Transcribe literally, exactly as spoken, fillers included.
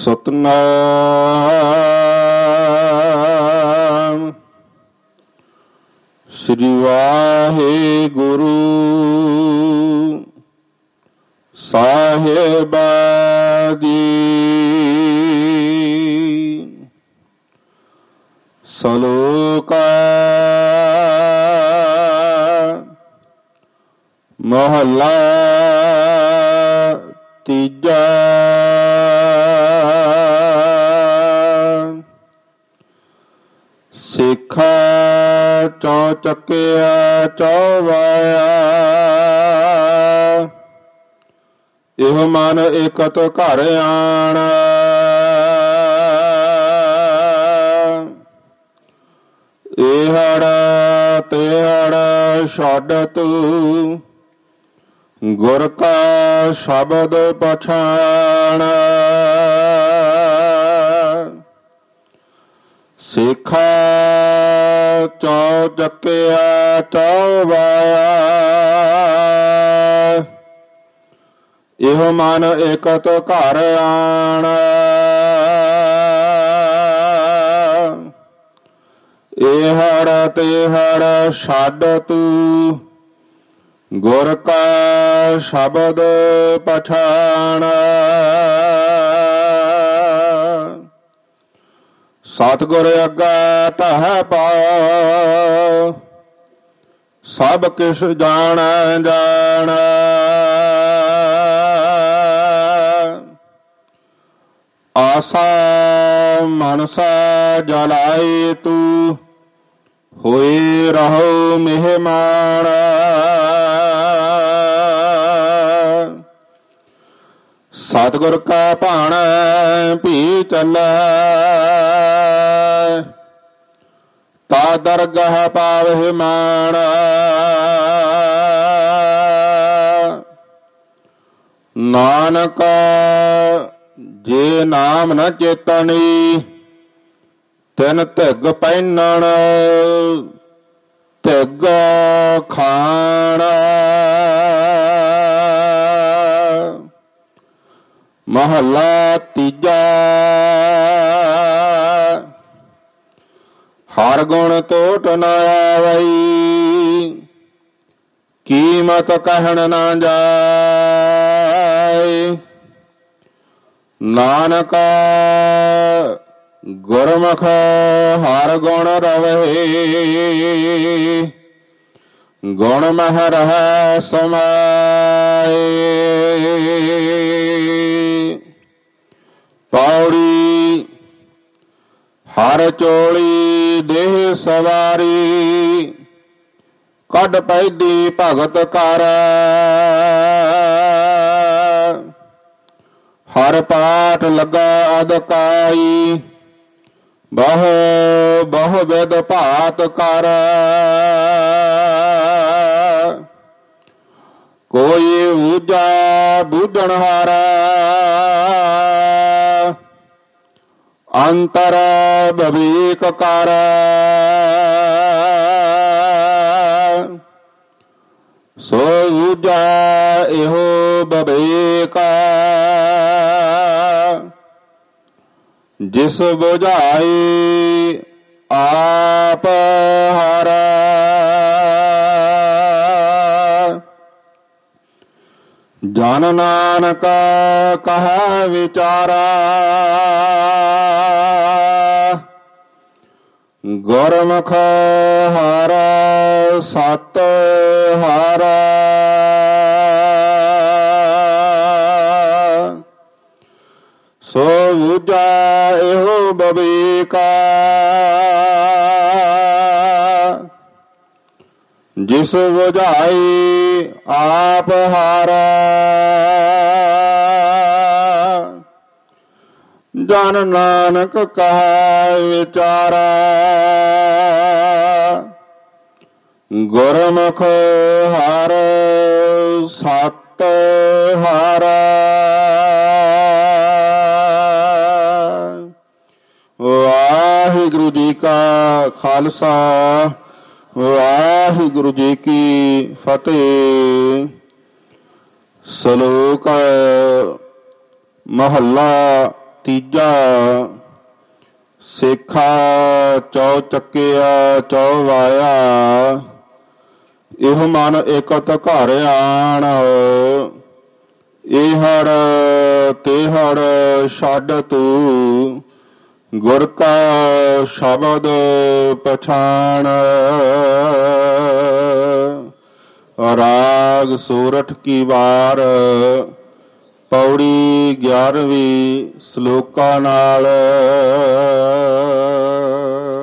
ਸਤਨਾਮ ਸ੍ਰੀ ਵਾਹਿਗੁਰੂ ਸਾਹਿਬਾ ਜੀ। ਸਲੋਕ ਮਹਲਾ ਤੀਜਾ। ਸਿੱਖਾ ਚੌ ਚੱਕਿਆ ਚੌਵਾਇਆ, ਇਹ ਮਨ ਇਕਤ ਘਰ ਆਣਾ। ਇਹੜ ਤੇਹੜ ਛੱਡ ਤੂੰ, ਗੁਰ ਕਾ ਸ਼ਬਦ ਪਛਾਣ। ਸਿੱਖਾ ਚੌ ਚੱਕਿਆ ਚੌਵਾਇਆ, ਇਹ ਮਨ ਇਕਤ ਘਰ ਆਣਾ। ਇਹੜ ਤੇਹੜ ਛੱਡ ਤੂੰ, ਗੁਰ ਕਾ ਸ਼ਬਦ ਪਛਾਣ। ਸਤਿਗੁਰ ਅੱਗਾ ਢਹਿ ਪਾਉ, ਸਭ ਕਿਛ ਜਾਣੈ ਜਾਣੈ। ਆਸਾ ਮਨਸਾ ਜਲਾਈ ਤੂੰ, ਹੋਏ ਰਹੋ ਮਹਿਮਾਨ। ਸਤਿਗੁਰ ਕਾ ਭਾਣੈ ਭੀ ਚੱਲੈ, ਤਾ ਦਰਗਾਹ ਪਾਵਹਿ ਮਾਣ। ਨਾਨਕ ਜੇ ਨਾਮ ਨ ਚੇਤਣੀ, ਤਿਨ ਧਿਗ ਪਹਿਨਣ ਧਿਗ ਖਾਣ। ਮਹਲਾ ਤੀਜਾ। ਹਰ ਗੁਣ ਤੋਟ ਨ ਆਵਈ, ਕੀਮਤ ਕਹਿਣ ਨਾ ਜਾਏ। ਨਾਨਕ ਗੁਰਮੁਖ ਹਰ ਗੁਣ ਰਵਹਿ, ਗੁਣ ਮਹਿ ਰਹੈ ਸਮਾਏ। ਪੌੜੀ। ਹਰ ਚੋਲੀ ਦੇਹ ਸਵਾਰੀ, ਕੱਢ ਪੈਦੀ ਭਗਤ ਕਰ। ਹਰ ਪਾਠ ਲੱਗਾ ਅਦਕਾਈ, ਬਹੁ ਬਹੁ ਵਿਦ ਭਾਤ ਕਰ। ਕੋਈ ਊਜਾ ਬੂਝਣ ਹਾਰਾ, ਅੰਤਰ ਬਵੀਕ ਕਰ। ਸੋ ਊਜਾ ਇਹੋ ਬਵੇਕ, ਜਿਸ ਬੁਝਾਈ ਆਪ ਹਾਰਾ। ਜਨ ਨਾਨਕ ਕਹੈ ਵਿਚਾਰਾ, ਗੁਰਮੁਖ ਹਰ ਸਤ ਹਰ। ਸੋ ਊਜਾ ਇਹੋ ਬਵੇਕਾ, ਜਿਸ ਬੁਝਾਈ ਆਪ ਹਾਰਾ। ਜਨ ਨਾਨਕ ਕਹੈ ਵਿਚਾਰਾ, ਗੁਰਮੁਖ ਹਰ ਸਤ ਹਰ। ਵਾਹਿਗੁਰੂ ਜੀ ਕਾ ਖਾਲਸਾ, ਵਾਹਿਗੁਰੂ ਜੀ ਕੀ ਫਤਿਹ। ਸ਼ਲੋਕ ਮਹੱਲਾ ਤੀਜਾ ਸੇਖਾ ਚੌ ਚੱਕਿਆ ਚੌ ਵਾਇਆ, ਇਹ ਮਨ ਇਕਤ ਘਰ ਆਣ, ਇਹ ਹੜ ਤੇ ਹੜ ਛੱਡ ਤੂੰ, ਗੁਰ ਕਾ ਸ਼ਬਦ ਪਛਾਣ। ਰਾਗ ਸੂਰਠ ਕੀ ਵਾਰ, ਪੌੜੀ ਗਿਆਰਵੀਂ, ਸਲੋਕਾਂ ਨਾਲ।